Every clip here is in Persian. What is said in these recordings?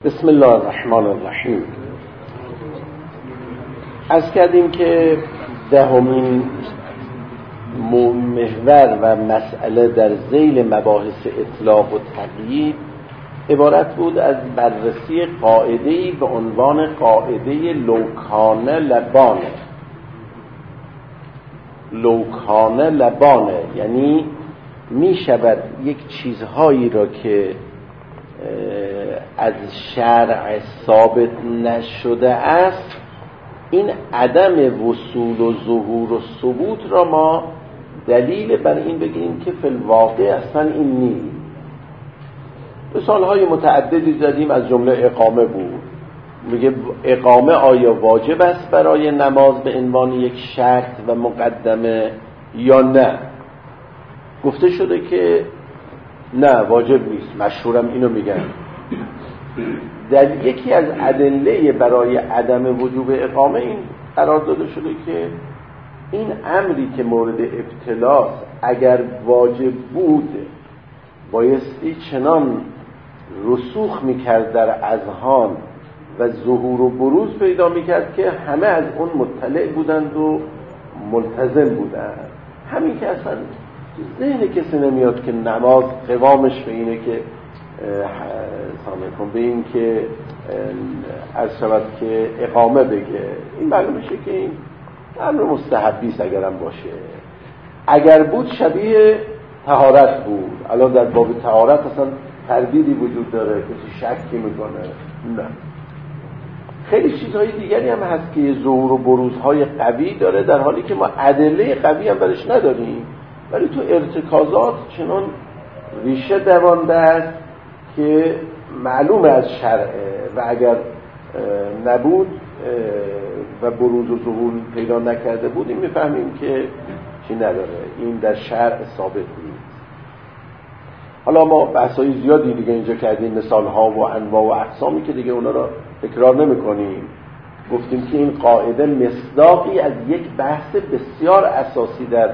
بسم الله الرحمن الرحیم. عرض کردیم که دهمین محور و مسئله در ذیل مباحث اطلاق و تقیید عبارت بود از بررسی قاعده‌ای به عنوان قاعده لوکانه لبانه. لوکانه لبانه یعنی می شود یک چیزهایی را که از شرع ثابت نشده است، این عدم وصول و ظهور و ثبوت را ما دلیل بر این بگیریم که فی الواقع اصلا این نیست. مثالهای متعددی زدیم، از جمله اقامه بود. میگه اقامه آیا واجب است برای نماز به عنوان یک شرط و مقدمه یا نه؟ گفته شده که نه، واجب نیست. مشهورم اینو میگن. در یکی از ادله برای عدم وجوب اقامه این قرار داده شده که این امری که مورد ابتلاست اگر واجب بود بایستی چنان رسوخ میکرد در اذهان و ظهور و بروز پیدا میکرد که همه از اون مطلع بودند و ملتزم بودند. همین که اصلا ذهن کسی نمیاد که نماز قوامش به اینه که به این که از شود که اقامه بگه، این معلوم میشه که این امر مستحبی است اگرم باشه. اگر بود شبیه طهارت بود. الان در باب طهارت اصلا تردیدی وجود داره، کسی شکی میکنه؟ نه. خیلی چیزهای دیگری هم هست که ظهور و بروزهای قوی داره، در حالی که ما ادله قوی هم برش نداریم، ولی تو ارتکازات چنان ریشه دوانده است که معلومه از شرعه و اگر نبود و بروز و ظهور پیدا نکرده بود این میفهمیم که چی نداره، این در شرع ثابت نیست. حالا ما بحثای زیادی دیگه اینجا کردیم، مثال ها و انواع و اقسامی که دیگه اونا را تکرار نمی کنیم. گفتیم که این قاعده مصداقی از یک بحث بسیار اساسی در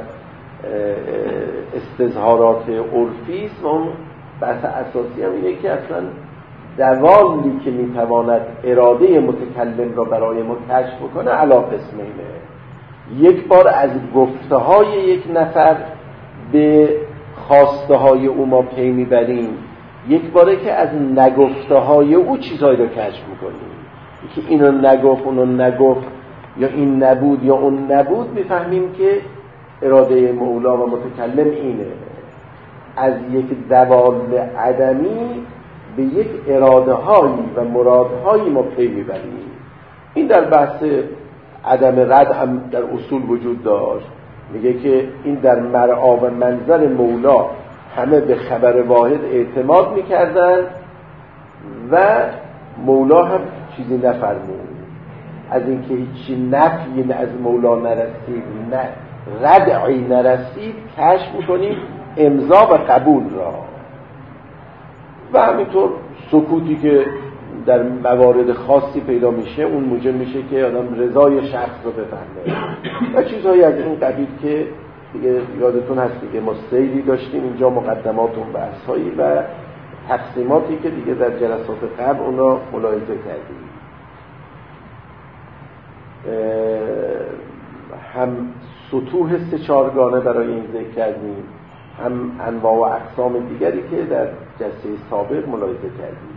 استظهارات عرفی است و اون بحث اساسی هم اینه که اصلا دوالی که میتواند اراده متکلم را برای ما کشف بکنه علی قسمینه. یک بار از گفته های یک نفر به خواسته های او ما پی میبریم، یک باره که از نگفته های او چیزهایی را کشف میکنیم که اینو نگفت اونو نگفت یا این نبود یا اون نبود، میفهمیم که اراده مولا و متکلم اینه. از یک دوال عدمی به یک اراده هایی و مرادهایی ما پی میبریم. این در بحث عدم رد هم در اصول وجود داشت. میگه که این در مرعا و منظر مولا همه به خبر واحد اعتماد میکردن و مولا هم چیزی نفرمود. از اینکه هیچی نفی از مولا نرسید، نه ردعی نرسید، کشف میکنیم امضا و قبول را. و همینطور سکوتی که در موارد خاصی پیدا میشه اون موجب میشه که آدم رضای شخص رو بفهمه و چیزهایی از این قبیل که دیگه یادتون هست دیگه ما سیری داشتیم اینجا، مقدمات و بحث‌هایی و تقسیماتی که دیگه در جلسات قبل اونا ملاحظه کردیم. هم سطوح سه چارگانه برای این ذکر کردیم، هم انواع و اقسام دیگری که در جلسه سابق ملاحظه کردیم.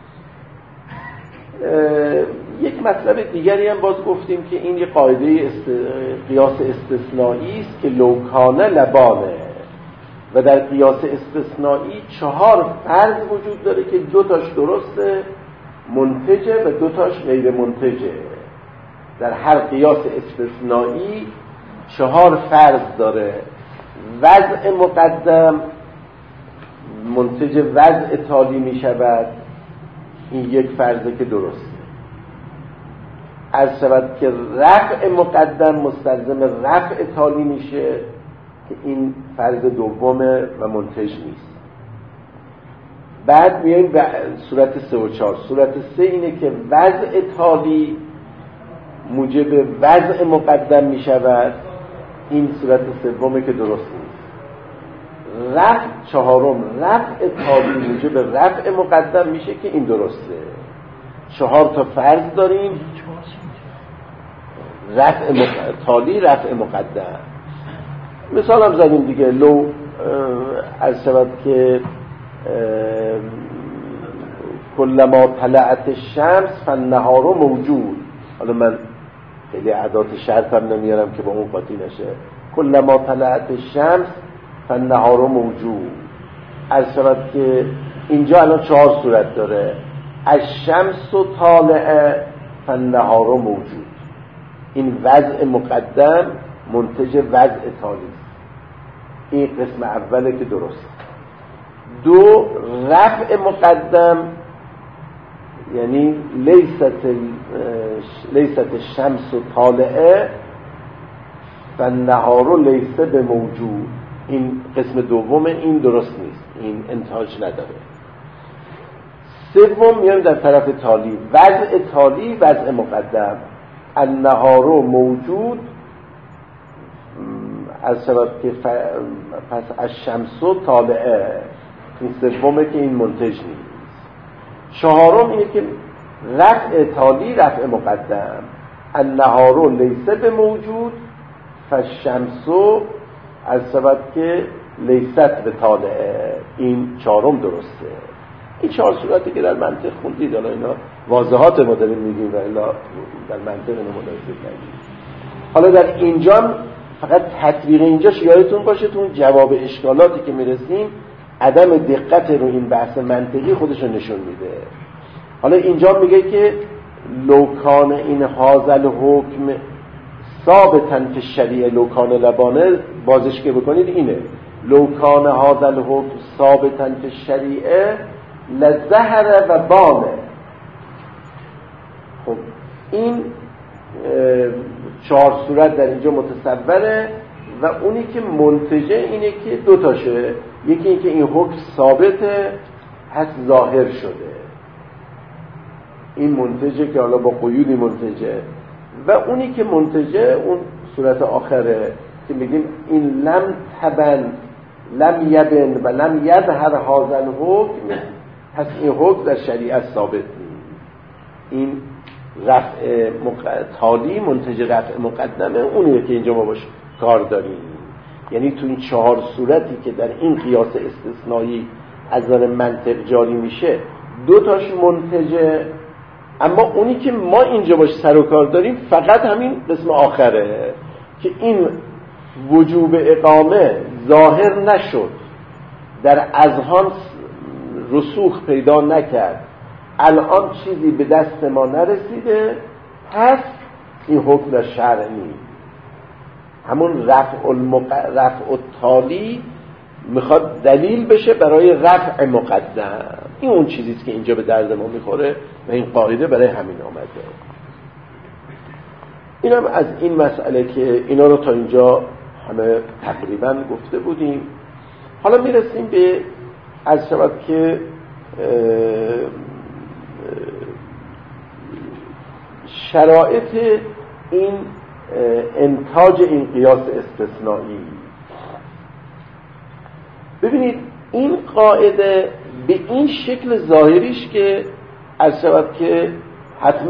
یک مطلب دیگری هم باز گفتیم که این یک قاعده قیاس استثنایی است که لوکانه لبانه و در قیاس استثنایی 4 فرض وجود داره که 2 تاش درسته منتجه و 2 تاش غیر منتجه. در هر قیاس استثنایی 4 فرض داره. وضع مقدم منتج وضع تالی می شود، این یک فرضه که درسته. از شود که رفع مقدم مستلزم رفع تالی میشه که این فرض دومه و منتج نیست. بعد میاییم به صورت 3 و 4. صورت 3 اینه که وضع تالی موجب وضع مقدم می شود، این صورت سومه که درست نیست. رفع 4 رفع تالی موجب رفع مقدم میشه که این درسته. 4 تا فرض داریم، تالی رفع مقدم. مثال هم زدیم دیگه، لو از شود که کلما طلعت الشمس فالنهار موجود. حالا من خیلی اعداد شرط هم نمیارم که با اون قاطی نشه. کلما طلعت الشمس فالنهار موجود. از شود که اینجا الان 4 صورت داره. الشمس طالعه فالنهار موجود. این وضع مقدم منتج وضع تالی است. این قسم اوله که درست. 2 رفع مقدم، یعنی لیست الشمس طالعه فالنهار لیس بموجود. این قسم دوم این درست نیست، این انتهاج نداره. 3 میایم در طرف تالی، وضع تالی وضع مقدم. النهار موجود از سبب که پس الشمس طالعه. این 3 که این منتج نیست. 4 اینه که رفع تالی رفع مقدم. النهار لیس بموجود فالشمس از سبب که لیست به طالعه. این 4 درسته. این 4 صورتی که در منطق خوندید، حالا اینا واضحات ما داریم میگیم و الا در منطق اینو ملاحظه کردیم. حالا در اینجا فقط تطبیق اینجاش یادتون باشه، تو جواب اشکالاتی که میرسیم عدم دقت رو این بحث منطقی خودشون نشون میده. حالا اینجا میگه که لوکان این هازل حکم ثابتاً فی الشریعه لوکان لبانه، بازش که بکنید اینه لوکان هازل حکم ثابتاً فی الشریعه لظهر و بانه. خب این 4 صورت در اینجا متصوره و اونی که منتجه اینه که 2 تاشه. یکی این که این حکم ثابته هست ظاهر شده، این منتجه که حالا با قیودی منتجه، و اونی که منتجه اون صورت آخره که میگیم این لم تبن لم یبن و لم یظهر هذا الحکم، پس این حکم در شریعت ثابت نیست. این رفع تالی منتج رفع مقدمه، اونیه که اینجا ما باش کار داریم. یعنی تو این 4 صورتی که در این قیاس استثنایی از نظر منطق جاری میشه 2 تاش منتجه، اما اونی که ما اینجا باش سر و کار داریم فقط همین قسم آخره که این وجوب اقامه ظاهر نشد، در اذهان رسوخ پیدا نکرد، الان چیزی به دست ما نرسیده، پس این حکم در شرع نیست. همون رفع التالی میخواد دلیل بشه برای رفع مقدم. این اون چیزیست که اینجا به درد ما میخوره و این قاعده برای همین آمده. اینم از این مسئله که اینا رو تا اینجا همه تقریبا گفته بودیم. حالا میرسیم به از شباب که شرایط این انتاج این قیاس استثنایی. ببینید این قاعده به این شکل ظاهریش که از شباب که حتما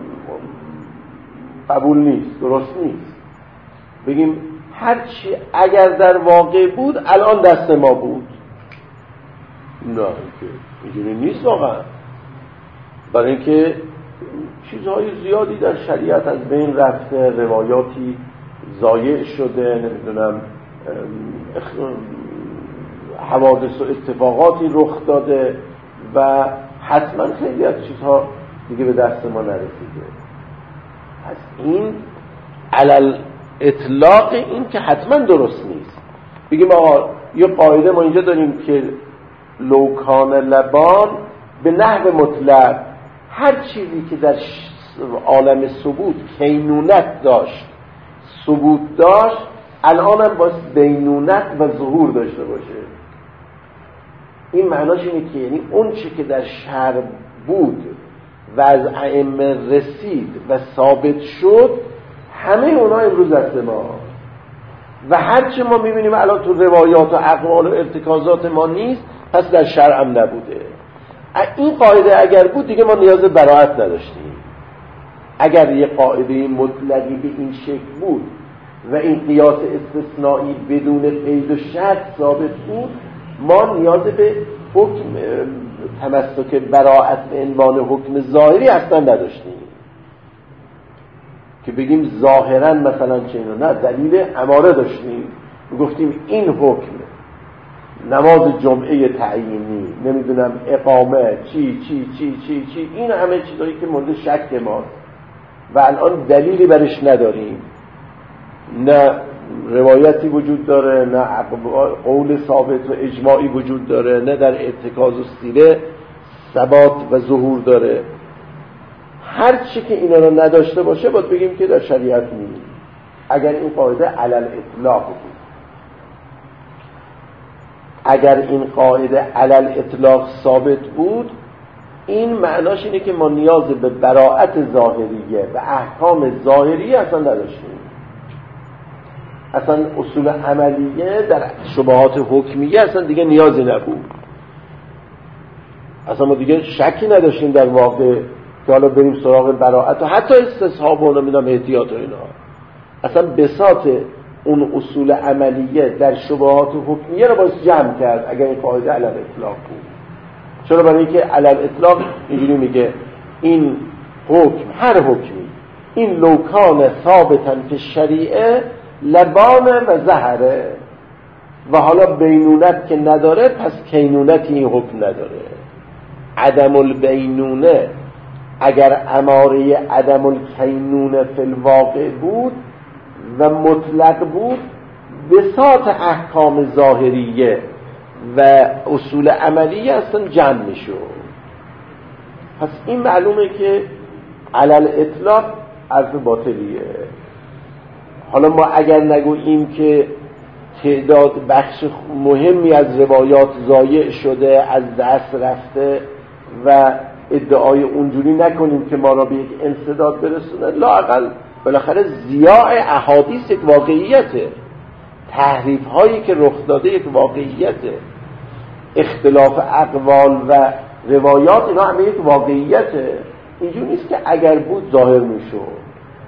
قبول نیست، درست نیست، بگیم هرچی اگر در واقع بود الان دست ما بود. نه اینجوری نیست واقعا، برای اینکه چیزهای زیادی در شریعت از بین رفته، روایاتی ضایع شده، نمیدونم حوادث و اتفاقاتی رخ داده و حتما خیلی از چیزها دیگه به دست ما نرسیده. پس این علل اطلاق این که حتما درست نیست. بگیم آقا یه قاعده ما اینجا داریم که لوکان لبان به نحو مطلق، هر چیزی که در عالم ثبوت کینونت داشت، ثبوت داشت، الان هم باید بینونت و ظهور داشته باشه. این معناش اینه که یعنی اون چی که در شرع بود و از ائمه رسید و ثابت شد، همه اونا امروز دست ما، و هرچی ما میبینیم الان تو روایات و اقوال و ارتکازات ما نیست، پس در شرع هم نبوده. این قاعده اگر بود دیگه ما نیاز به براءت نداشتیم. اگر یه قاعده مطلقی به این شکل بود و این قیاس استثنایی بدون قید و شرط ثابت بود، ما نیاز به حکم تمسک براءت به عنوان حکم ظاهری اصلا نداشتیم که بگیم ظاهرا مثلا چه نه، دلیل اماره داشتیم، گفتیم این حکم نماز جمعه تعیینی، نمیدونم اقامه چی چی چی چی چی، این همه چیزایی که مورد شک ماست و الان دلیلی برش نداریم، نه روایتی وجود داره، نه قول ثابت و اجماعی وجود داره، نه در ارتکاز و سیره ثبات و ظهور داره. هر چی که اینا رو نداشته باشه باید بگیم که در شریعت نیست. اگر این قاعده علل اطلاق بود، اگر این قاعده علل اطلاق ثابت بود، این معناش اینه که ما نیاز به براءت ظاهریه و احکام ظاهریه اصلا نداشتیم. اصلا اصول عملیه در شبهات حکمیه اصلا دیگه نیازی نبود. اصلا ما دیگه شکی نداشتیم در واقع که حالا بریم سراغ براءت و حتی استصحاب و نمیدونم احتیاط و اینا. اصلا بساط اون اصول عملیه در شبهات حکمیه رو باید جمع کرد اگر این قاعده علل اطلاق بود. چرا؟ برای اینکه علل اطلاق اینجوری میگه این حکم، هر حکمی، این لوکان ثابتا فی شریعه لبان و زهره، و حالا بینونت که نداره پس کینونتی این حکم نداره. عدم البینونه اگر اماره عدم الکینونه فی الواقع بود و مطلق بود، بساط احکام ظاهریه و اصول عملیه اصلا جمع میشد. پس این معلومه که علل اطلاق حرف باطلیه. حالا ما اگر نگوییم که تعداد بخش مهمی از روایات ضایع شده، از دست رفته و ادعای اونجوری نکنیم که ما را به یک انسداد برسونه، لااقل بالاخره ضیاع احادیث یک واقعیته، تحریف هایی که رخ داده یک واقعیته، اختلاف اقوال و روایات اینا همه یک واقعیته. اینجور نیست که اگر بود ظاهر میشد.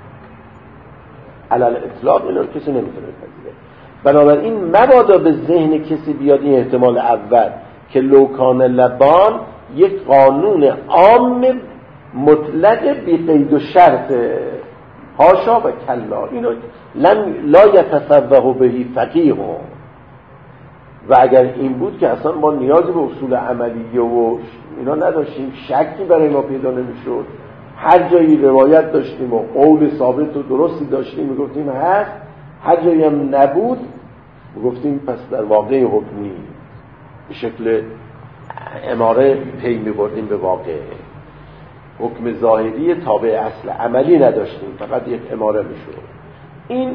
علل اطلاق اینا رو کسی نمیتونه بپذیره. بنابراین مبادا به ذهن کسی بیاد این احتمال اول که لوکان لبان یک قانون عام مطلق بی قید و شرط، حاشا و کلا، اینو لا یتصوه بهی فقیه. و اگر این بود که اصلا ما نیازی به اصول عملیه و اینا نداشتیم، شکی برای ما پیدا نمیشد، هر جایی روایت داشتیم و قول ثابت و درستی داشتیم میگفتیم هست، هر جایی هم نبود میگفتیم پس در واقع حکمی به شکل اماره پی میبردیم به واقع. حکم ظاهری تابع اصل عملی نداشتیم، فقط یک اماره میشد. این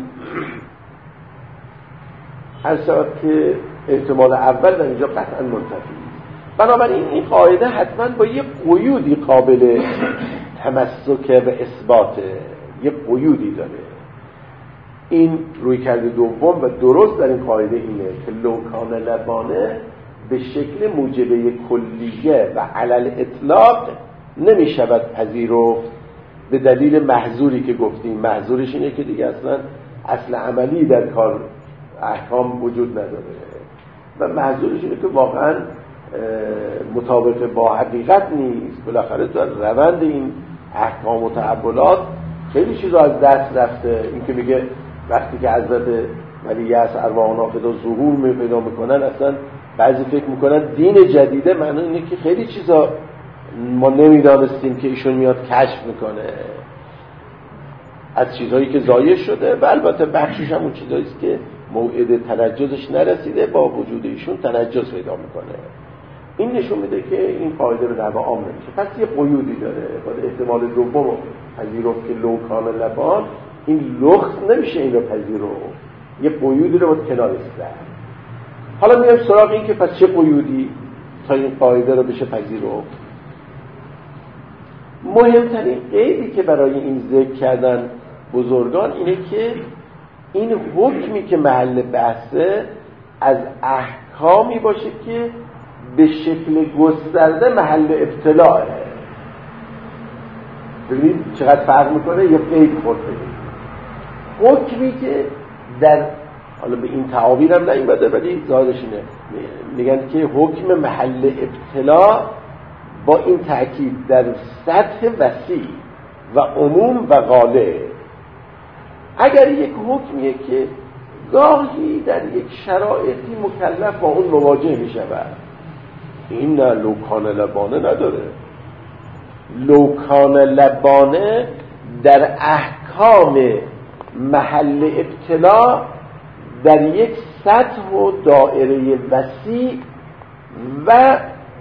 هر ساعت که احتمال اول در اینجا قطعا منتفی. بنابراین این قاعده حتما با یک قیودی قابل تمسک و اثبات، یک قیودی داره. این رویکرد دوم و درست در این قاعده اینه که لوکان لبانه به شکل موجبه کلیه و علل اطلاق نمی شود پذیرفت به دلیل محظوری که گفتیم. محظورش اینه که دیگه اصل عملی در کار احکام وجود نداره و محظورش اینه که واقعا مطابق با حقیقت نیست. بالاخره در روند این احکام و تعبدات خیلی چیزا از دست رفته. این که میگه وقتی که حضرت ولی یأس ارواح نافذه ظهور پیدا میکنن، اصلا بعضی فکر میکنن دین جدیده، معنی اینه که خیلی چیزا ما نمیدانستیم که ایشون میاد کشف میکنه از چیزهایی که ضایع شده، و البته بخشش هم اون چیزاییست که موعد تنجزش نرسیده، با وجود ایشون تنجز پیدا میکنه. این نشون میده که این قاعده به دعوا عام نمیشه. پس یه قیودی داره. باید احتمال دوم پذیرفت که لوکان لبان، این لخت نمیشه این رو پذیرفت، یه قیودی رو باید کنارش زد. حالا میایم سراغ این که پس چه قیودی تا این قاعده رو بشه پذیرفت. مهمترین قیدی که برای این ذکر کردن بزرگان اینه که این حکمی که محل بحثه از احکامی باشه که به شکل گسترده محل ابتلاعه. ببینید چقدر فرق میکنه. یا قید خورده حکمی که در، حالا به این تعابیر هم نیومده ولی ظاهرش اینه، میگن که حکم محل ابتلا با این تأکید در سطح وسیع و عموم و غالب. اگر یک حکمیه که گاهی در یک شرایطی مکلف با اون مواجه می شود، این نه لوکان لبانه نداره. لوکان لبانه در احکام محل ابتلا در یک سطح و دائره وسیع و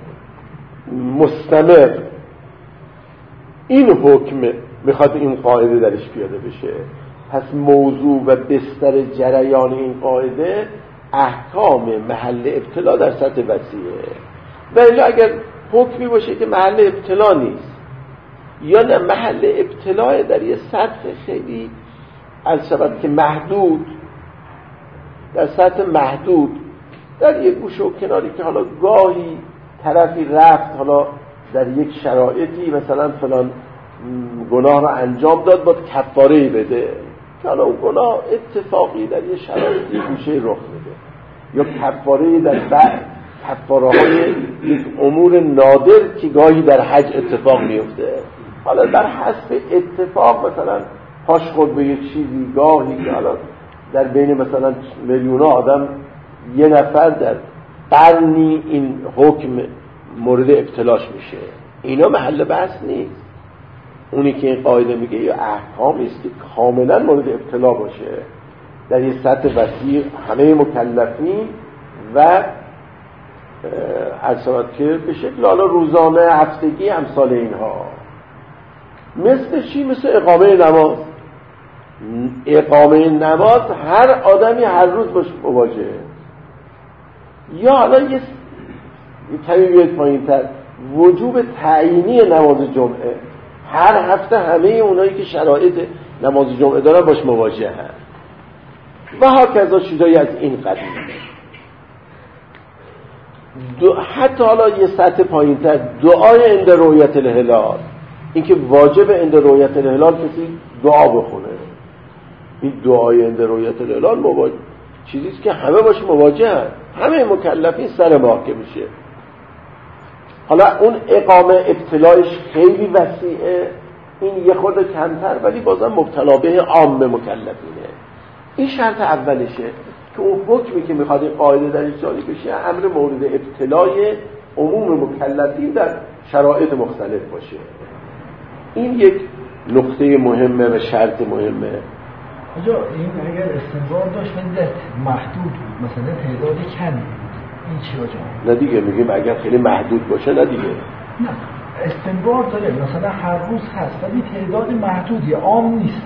مستمر، این حکم میخواد این قاعده درش پیاده بشه. پس موضوع و بستر جریان این قاعده احکام محل ابتلا در سطح وسیعه. ولی اگر حکمی باشه که محل ابتلا نیست یا نه محل ابتلا در یه سطح خیلی از شبت که محدود، در سطح محدود، در یک گوشه و کناری که حالا گاهی طرفی رفت حالا در یک شرایطی مثلا فلان گناه رو انجام داد باید کفاره بده، که حالا اون گناه اتفاقی در یک شرایطی گوشه رخ بده، یا کفاره در بعد کفاره های یک امور نادر که گاهی در حج اتفاق میفته. حالا در حسب اتفاق مثلا پاش خود به یک چیزی، گاهی حالا در بین مثلا میلیون آدم یه نفر در قرنی این حکم مورد ابتلاش میشه. اینا محل بحث نیست. اونی که این قاعده میگه یا احکامی است که کاملا مورد ابتلا باشه در یه سطح وسیع همه مکلفین و اصلا که به شکل حالا روزانه، هفتگی، امثال اینها. مثل چی؟ مثل اقامه نماز. اقامه نماز هر آدمی هر روز باش مواجهه. یا حالا یه کمی بیاید پایین تر، وجوب تعیینی نماز جمعه، هر هفته همه اونایی که شرایط نماز جمعه دارن باش مواجه هست و هاکذا چیزایی از این قبیل. حتی حالا یه سطح پایین تر، دعای عند رؤیت الهلال، اینکه واجب عند رؤیت الهلال کسی دعا بخونه. این دعای عند رؤیت الهلال مواجه چیزیست که همه باش مواجه هست، همه مکلفین سر ماه که میشه. حالا اون اقامه ابتلایش خیلی وسیعه، این یه خورده کمتر ولی بازم مبتلا به عام مکلفینه. این شرط اولشه که اون حکمی که میخواد این قاعده درش جاری بشه امر مورد ابتلای عموم مکلفین در شرایط مختلف باشه. این یک نقطه مهمه و شرط مهمه. آجا این اگر استنباط داشت ولی محدود بود، مثلا تعداد کمی بود، این چی آجا؟ نه دیگه میگیم اگر خیلی محدود باشه نه دیگه. نه استنباط داره مثلا هر روز هست ولی تعداد محدودی، عام نیست.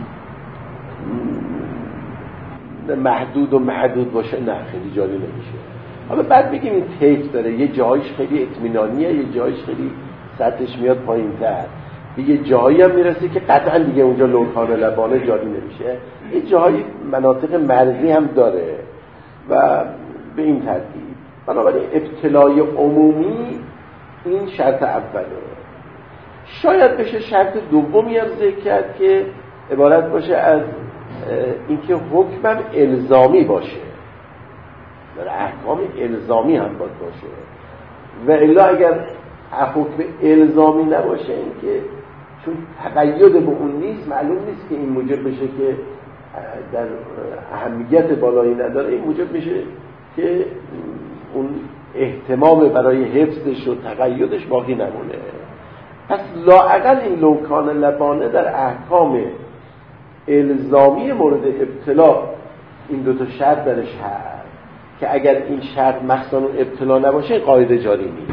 محدود و محدود باشه نه خیلی جاری نمیشه. حالا بعد بگیم این طیف داره، یه جایش خیلی اطمینانیه، یه جایش خیلی سطحش میاد پایین‌تر، یه جایی هم میرسه که قطعا دیگه اونجا لوکان لبانه جاری نمیشه. یه جایی مناطق مرزی هم داره و به این ترتیب. بنابراین ابتلای عمومی این شرط اوله. شاید بشه شرط دومی هم ذکر کرد که عبارت باشه از اینکه حکمم الزامی باشه، در احکام الزامی هم باید باشه. و الا اگر حکم الزامی نباشه، اینکه چون تقید به اون نیست، معلوم نیست که این موجب بشه که در اهمیت بالایی نداره، این موجب میشه که اون اهتمام برای حفظش و تقیدش باقی نمونه. پس لااقل این لوکان لبانه در احکام الزامی مورد ابتلا این دوتا شرط درش هست که اگر این شرط مخصوصا ابتلا نباشه قاعده جاری نیست.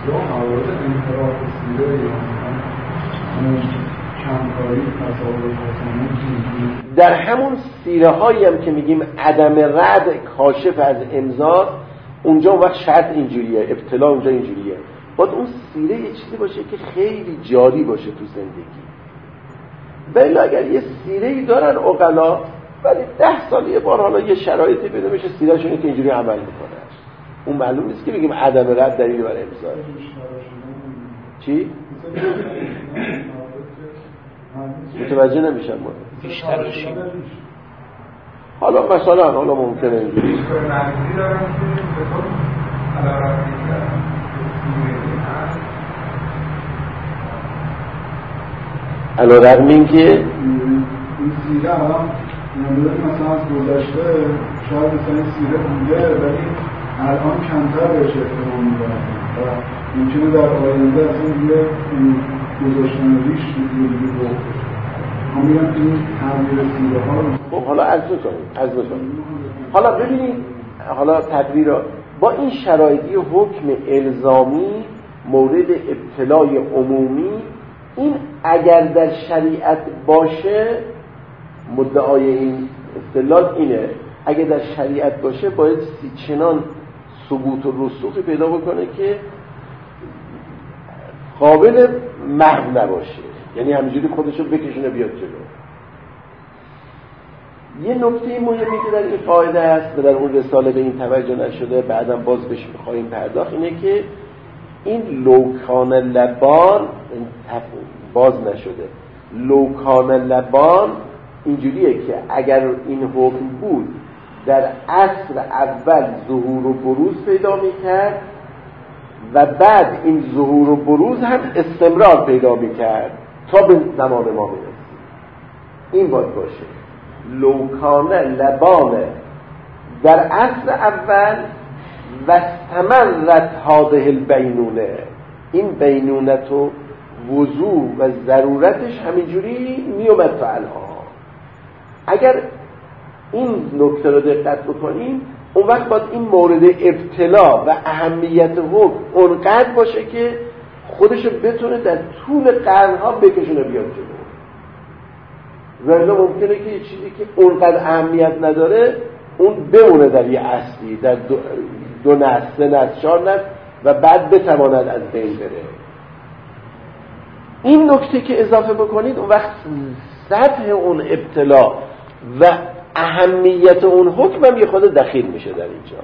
در همون سیره هایی هم که میگیم عدم رد کاشف از امضا، اونجا اون وقت شرط اینجوریه، ابتلا اونجا اینجوریه. باید اون سیره یه چیزی باشه که خیلی جاری باشه تو زندگی. ولی اگر یه سیره‌ای دارن عقلا ولی 10 سال یه بار حالا یه شرایطی پیدا میشه سیره‌شون که اینجوری عمل میکنه، اون معلوم نیست که بگیم عدم رد دلیل بر امضا. چی؟ متوجه نمیشن ما بیشتر شیم. حالا مثلا حالا ممکنه اینجوری علیرغم اینکه این سیره الان مثلا از گذشته شاید مثلا این سیره بوده ولی الان کمتر بهش احترام می‌دن و ممکنه در آینده اصلا دیگه گذاشتن ریش دیگه بود. ما میگم این تغییر سیره ها رو خب حالا عرض کنیم. حالا ببینید حالا تدبیر با این شرایطی حکم الزامی مورد ابتلای عمومی، این اگر در شریعت باشه، مدعای این استدلال اینه اگر در شریعت باشه باید چنان ثبوت و رسوخی پیدا بکنه که قابل محو نباشه، یعنی همینجوری خودشو بکشونه بیاد جلو. یه نکته مهمی که در این قاعده است و در اون رساله به این توجه نشده، بعدم باز بهش می‌خوایم پرداخت، اینه که این لوکان لبان باز نشده. لوکان لبان اینجوریه که اگر این حکم بود در عصر اول ظهور و بروز پیدا میکرد و بعد این ظهور و بروز هم استمرار پیدا میکرد تا به زمان ما میرسید. این باید باشه لوکان لبان در عصر اول و استمرت هذه البینونه، این بینونت و وضوع و ضرورتش همینجوری میومد تا الان. اگر این نکته رو دقت بکنیم اون وقت باید این مورد ابتلا و اهمیت حکم اونقدر باشه که خودشو بتونه در طول قرنها بکشونه بیاد جلو. ولی ممکنه که یه چیزی که اونقدر اهمیت نداره اون بمونه در یه اصلی، در دو نسل، سه نسل، 4 نسل و بعد بتواند از بین بره. این نکته که اضافه بکنید اون وقت سطح اون ابتلا و اهمیت اون حکم هم یه خود دخیل میشه در اینجا.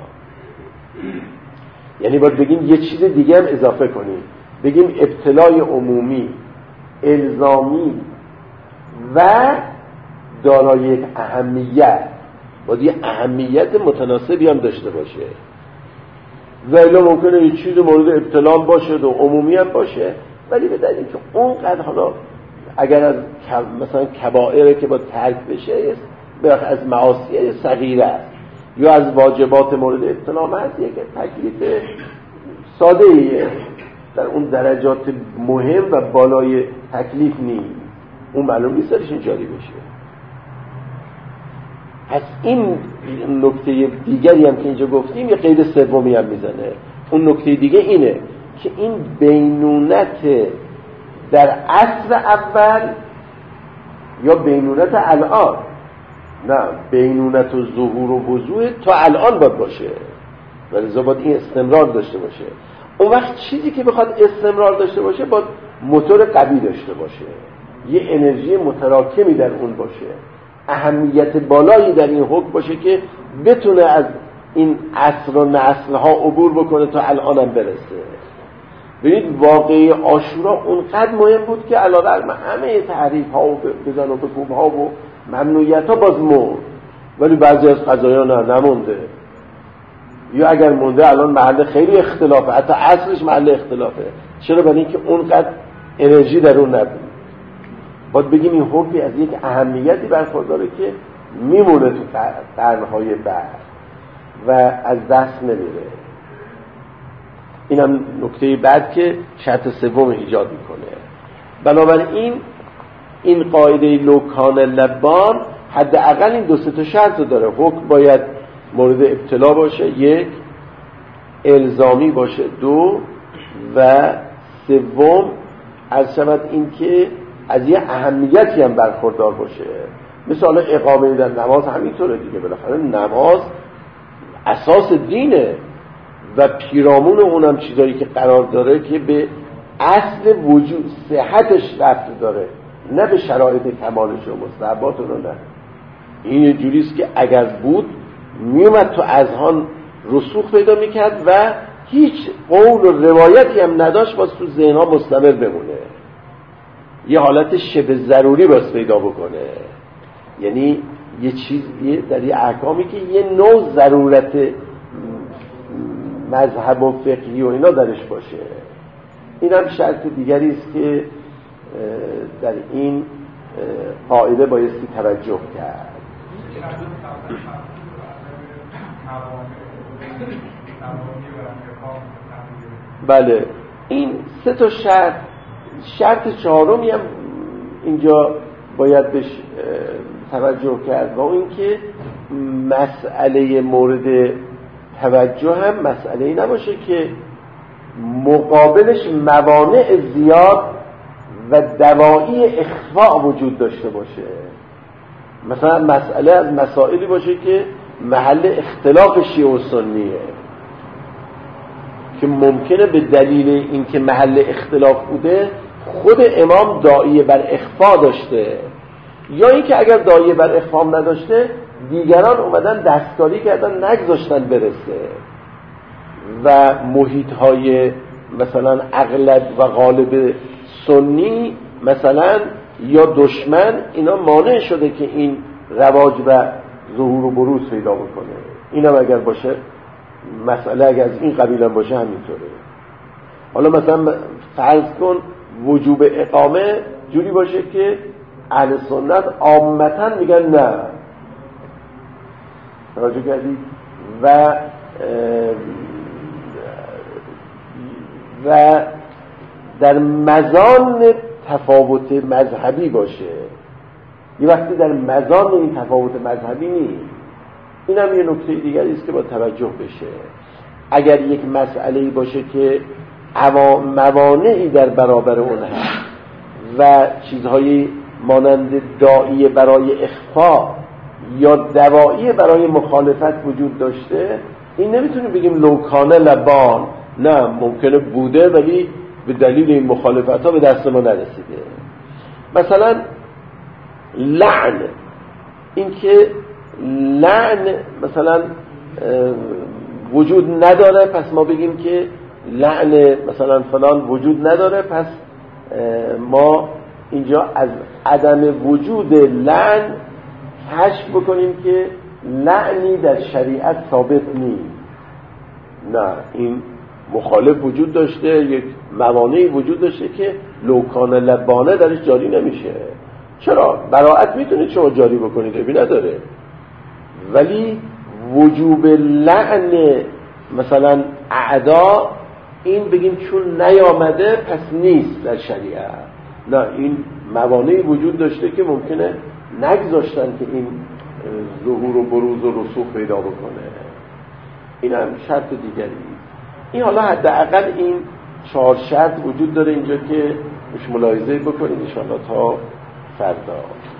یعنی باید بگیم یه چیز دیگه هم اضافه کنیم، بگیم ابتلای عمومی الزامی و دارای یک اهمیت باید یه اهمیت متناسبی هم داشته باشه. ولی ممکنه یه چیز مورد ابتلا باشه و عمومی هم باشه، ولی به دلیل که اونقدر حالا اگر از مثلا کبائره که با ترک بشه از معاصی صغیره است یا از واجبات مورد ابتلا هست، یک تکلیف ساده ایه در اون درجات مهم و بالای تکلیف نیست، اون معلوم نیست درش جاری بشه. پس این نکته دیگری هم که اینجا گفتیم یه قید سومی هم میزنه. اون نکته دیگه اینه که این بینونت در عصر اول یا بینونت الان، نه بینونت و ظهور و وضوح تا الان باید باشه، ولی باید این استمرار داشته باشه. اون وقت چیزی که بخواد استمرار داشته باشه باید موتور قوی داشته باشه، یه انرژی متراکمی در اون باشه، اهمیت بالایی در این حکم باشه که بتونه از این عصر و نسل‌ها عبور بکنه تا الان هم برسه. ببینید واقعی عاشورا اونقدر مهم بود که علیرغم همه تحریف‌ها و بزن و بکوب‌ها و ممنوعیت‌ها باز مرد، ولی بعضی از قضایا نمونده، یا اگر مونده الان محل خیلی اختلافه، حتی اصلش محل اختلافه. چرا؟ برای اینکه اونقدر انرژی در اون نبود. باید بگیم این حکمی از یک اهمیتی برخورداره که میمونه تو قرن‌های بعد و از دست نمیره. اینم نکته بعد که شرط سوم ایجاد میکنه. بنابراین این قاعده لوکان لبان حداقل این 2-3 تا شرط داره. حکم باید مورد ابتلا باشه، 1 الزامی باشه، 2 و 3 از شود این که از یه اهمیتی هم برخوردار باشه. مثلا اقامه در نماز همینطوره دیگه، بالاخره نماز اساس دینه و پیرامون اونم چیزایی که قرار داره که به اصل وجود صحتش ربط داره، نه به شرایط کمالش و مستحبات رو. نه، این یه جوریست که اگر بود میومد تو اذهان رسوخ پیدا میکرد و هیچ قول و روایتی هم نداشت باز تو ذهن‌ها مستمر بمونه، یه حالت شبه ضروری باز پیدا بکنه، یعنی یه چیزی در یه احکامی که یه نوع ضرورت مذهب و فقهی و اینا درش باشه. این هم شرط دیگری است که در این قاعده بایستی توجه کرد. بله، این 3 تا شرط چهارمی هم اینجا باید بهش توجه کرد، و این که مسئله مورد توجه هم مسئله‌ای نباشه که مقابلش موانع زیاد و دواعی اخفاء وجود داشته باشه. مثلا مسئله از مسائلی باشه که محل اختلاف شیعه و سنیه، که ممکنه به دلیل اینکه محل اختلاف بوده خود امام داعی بر اخفاء داشته، یا اینکه اگر داعی بر اخفاء نداشته دیگران اومدن دستکاری کردن نگذاشتن برسه، و محیط‌های مثلا اغلب و غالب سنی مثلا یا دشمن اینا مانع شده که این رواج و ظهور و بروز پیدا بکنه. اینم اگر باشه مسئله اگر از این قبیل باشه همینطوره. حالا مثلا فرض کن وجوب اقامه جوری باشه که اهل سنت عامتا میگن نه، توجه کردید، و در مزان تفاوت مذهبی باشه، یه وقتی در مزان این تفاوت مذهبی نیست. این هم یه نکته دیگری است که با توجه بشه. اگر یک مسئله‌ای باشه که موانعی در برابر اون هست و چیزهایی مانند داعی برای اخفاء یا دواعی برای مخالفت وجود داشته، این نمیتونیم بگیم لوکانه لبان، نه، ممکنه بوده ولی به دلیل این مخالفت ها به دست ما نرسیده. مثلا لعن، این که لعن مثلا وجود نداره پس ما بگیم که لعن مثلا فلان وجود نداره، پس ما اینجا از عدم وجود لعن کشف بکنیم که لعنی در شریعت ثابت نیست. نه، این مخالف وجود داشته، یک موانعی وجود داشته که لوکان لبانه درش جاری نمیشه. چرا؟ براءت میتونید شما جاری بکنید، ابی نداره، ولی وجوب لعن مثلا اعدا این بگیم چون نیامده پس نیست در شریعت. نه، این موانعی وجود داشته که ممکنه نگذاشتن که این ظهور و بروز و رسوخ پیدا بکنه. این هم شرط دیگری. این حالا حداقل این 4 شرط وجود داره اینجا که مش ملاحظه بکنید ان شاء الله تا فردا.